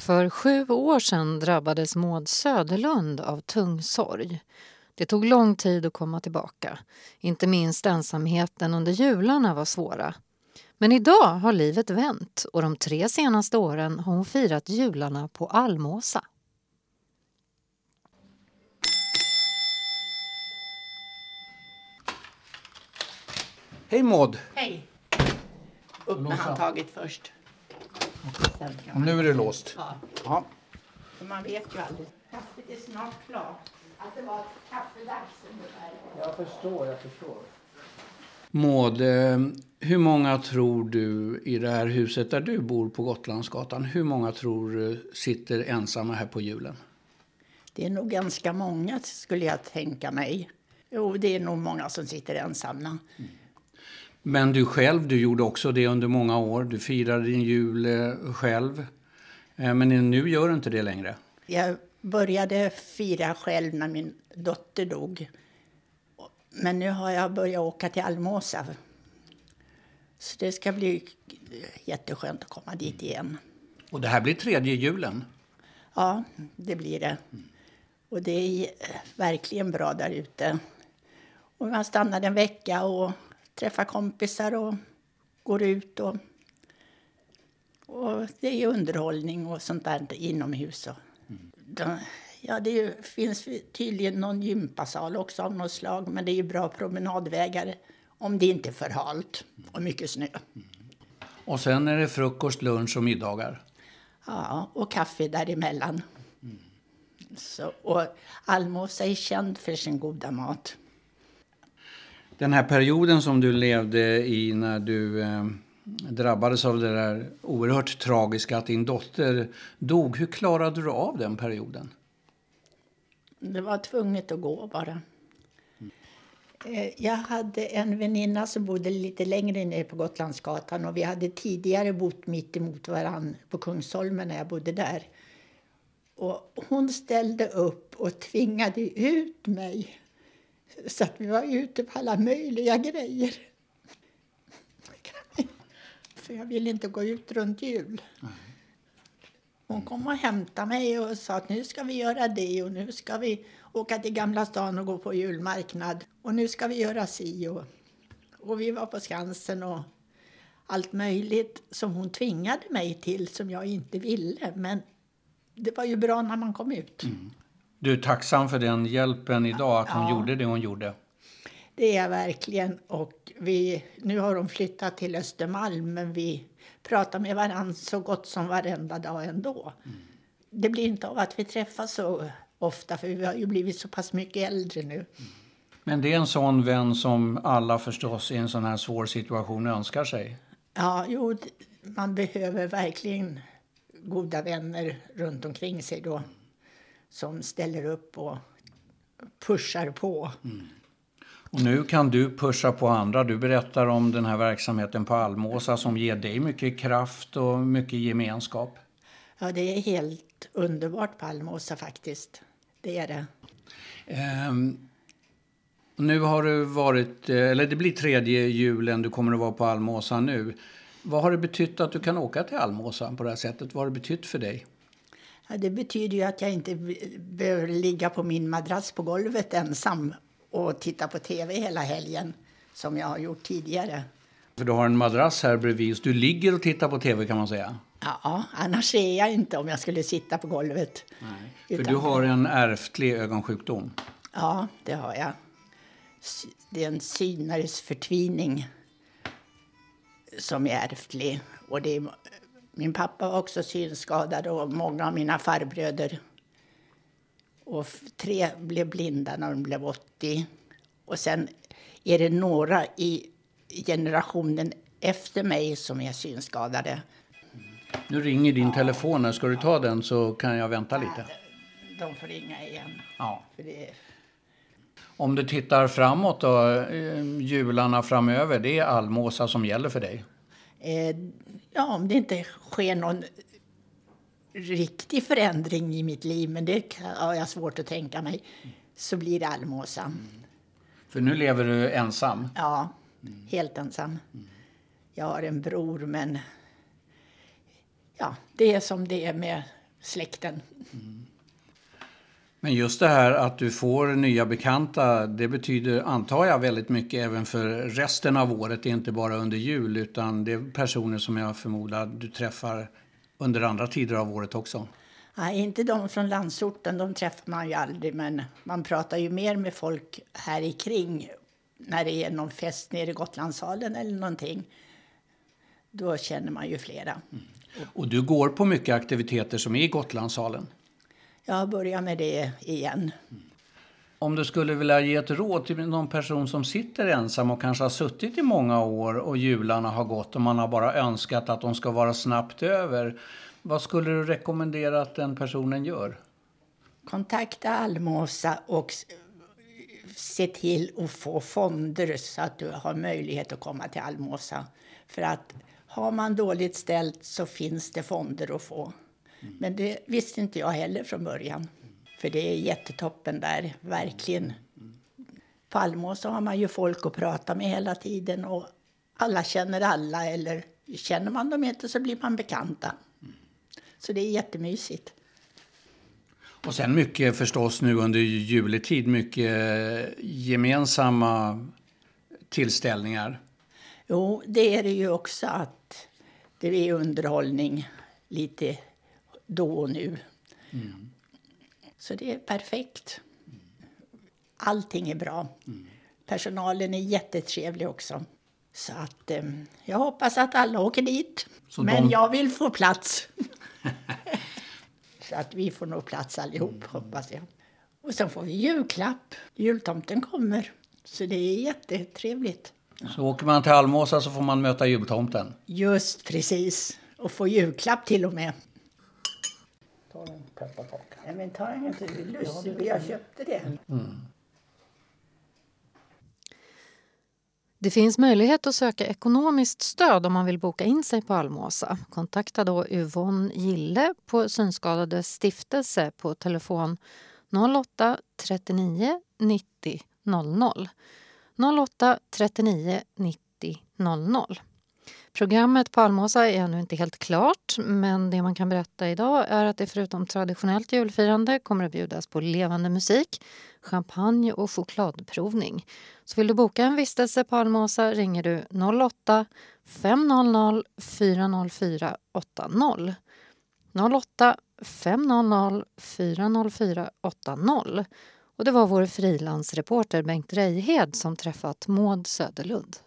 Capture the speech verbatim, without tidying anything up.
För sju år sedan drabbades Maud Söderlund av tung sorg. Det tog lång tid att komma tillbaka. Inte minst ensamheten under jularna var svåra. Men idag har livet vänt och de tre senaste åren har hon firat jularna på Almåsa. Hej Maud! Hej! Upp med handtaget först. Och nu är det låst. Ja. Ja. För man vet ju aldrig. Kaffet är snart klart. Att det var kaffedags ungefär. Jag förstår, jag förstår. Maud, eh, hur många tror du i det här huset där du bor på Gotlandsgatan, hur många tror du sitter ensamma här på julen? Det är nog ganska många skulle jag tänka mig. Jo, det är nog många som sitter ensamma. Mm. Men du själv, du gjorde också det under många år. Du firade din jul eh, själv. Eh, men nu gör du inte det längre. Jag började fira själv när min dotter dog. Men nu har jag börjat åka till Almåsa. Så det ska bli jätteskönt att komma dit igen. Och det här blir tredje julen. Ja, det blir det. Och det är verkligen bra där ute. Och man stannar en vecka och träffar kompisar och går ut. Och, och det är underhållning och sånt där inomhus. Och de, ja, det är ju, finns tydligen någon gympasal också av något slag. Men det är ju bra promenadvägar om det inte är för halt och mycket snö. Och sen är det frukost, lunch och middagar. Ja, och kaffe däremellan. Mm. Så, och Almåsa är känd för sin goda mat. Den här perioden som du levde i när du eh, drabbades av det där oerhört tragiska att din dotter dog. Hur klarade du av den perioden? Det var tvunget att gå bara. Mm. Jag hade en väninna som bodde lite längre ner på Gotlandsgatan. Och vi hade tidigare bott mitt emot varann på Kungsholmen när jag bodde där. Och hon ställde upp och tvingade ut mig. Så att vi var ute på alla möjliga grejer. För jag ville inte gå ut runt jul. Hon kom och hämtade mig och sa att nu ska vi göra det. Och nu ska vi åka till Gamla stan och gå på julmarknad. Och nu ska vi göra si. Och, och vi var på Skansen och allt möjligt som hon tvingade mig till som jag inte ville. Men det var ju bra när man kom ut. Mm. Du är tacksam för den hjälpen idag, att hon ja. gjorde det hon gjorde. Det är jag verkligen. Och vi, nu har de flyttat till Östermalm, men vi pratar med varandra så gott som varenda dag ändå. Mm. Det blir inte av att vi träffas så ofta, för vi har ju blivit så pass mycket äldre nu. Mm. Men det är en sån vän som alla förstås i en sån här svår situation önskar sig. Ja, jo, man behöver verkligen goda vänner runt omkring sig då. Som ställer upp och pushar på. Mm. Och nu kan du pusha på andra. Du berättar om den här verksamheten på Almåsa som ger dig mycket kraft och mycket gemenskap. Ja, det är helt underbart på Almåsa faktiskt. Det är det. Ehm, nu har du varit, eller det blir tredje julen du kommer att vara på Almåsa nu. Vad har det betytt att du kan åka till Almåsa på det här sättet? Vad har det betytt för dig? Ja, det betyder ju att jag inte behöver ligga på min madrass på golvet ensam och titta på tv hela helgen som jag har gjort tidigare. För du har en madrass här bredvid, du ligger och tittar på tv kan man säga. Ja, annars ser jag inte om jag skulle sitta på golvet. Nej, för utan... du har en ärftlig ögonsjukdom. Ja, det har jag. Det är en synares förtvining som är ärftlig. Och det är... Min pappa var också synskadad och många av mina farbröder. Och tre blev blinda när de blev åttio. Och sen är det några i generationen efter mig som är synskadade. Nu ringer din telefon. Ska du ta den så kan jag vänta lite. De får ringa igen. Ja. För det... Om du tittar framåt då, jularna framöver, det är Almåsa som gäller för dig? Eh, ja, om det inte sker någon riktig förändring i mitt liv, men det har jag svårt att tänka mig, så blir det Almåsa. Mm. För nu lever du ensam? Ja, mm. helt ensam. Mm. Jag har en bror, men ja, det är som det är med släkten. Mm. Men just det här att du får nya bekanta, det betyder, antar jag, väldigt mycket även för resten av året. Det är inte bara under jul, utan det är personer som jag förmodar du träffar under andra tider av året också. Nej, inte de från landsorten, de träffar man ju aldrig, men man pratar ju mer med folk här i kring när det är någon fest nere i Gotlandssalen eller någonting. Då känner man ju flera. Mm. Och du går på mycket aktiviteter som är i Gotlandssalen? Jag börjar med det igen. Mm. Om du skulle vilja ge ett råd till någon person som sitter ensam och kanske har suttit i många år och jularna har gått och man har bara önskat att de ska vara snabbt över. Vad skulle du rekommendera att den personen gör? Kontakta Almåsa och se till att få fonder så att du har möjlighet att komma till Almåsa. För att har man dåligt ställt så finns det fonder att få. Mm. Men det visste inte jag heller från början. För det är jättetoppen där, verkligen. Mm. På Almåsa har man ju folk att prata med hela tiden och alla känner alla, eller känner man dem inte så blir man bekanta. Mm. Så det är jättemysigt. Och sen mycket förstås nu under juletid, mycket gemensamma tillställningar. Jo, det är det ju också, att det är underhållning lite då och nu. Mm. Så det är perfekt. Allting är bra. Mm. Personalen är jättetrevlig också. Så att eh, jag hoppas att alla åker dit. Så Men de... jag vill få plats. Så att vi får nog plats allihop, mm. hoppas jag. Och sen får vi julklapp. Jultomten kommer. Så det är jättetrevligt. Så åker man till Almåsa så får man möta jultomten. Just precis. Och få julklapp till och med. Ta en pepparkaka. Nej, men ta en inte lustig. Jag köpte det. Mm. Det finns möjlighet att söka ekonomiskt stöd om man vill boka in sig på Almåsa. Kontakta då Yvonne Gille på Synskadades stiftelse på telefon noll åtta trettionio nittio noll noll. noll åtta trettionio nittio noll noll. Programmet på Almåsa är ännu inte helt klart, men det man kan berätta idag är att det förutom traditionellt julfirande kommer att bjudas på levande musik, champagne och chokladprovning. Så vill du boka en vistelse på Almåsa ringer du noll åtta fem noll noll fyra noll fyra åtta noll. noll åtta fem noll noll fyra noll fyra åtta noll. Och det var vår frilansreporter Bengt Reihed som träffat Maud Söderlund.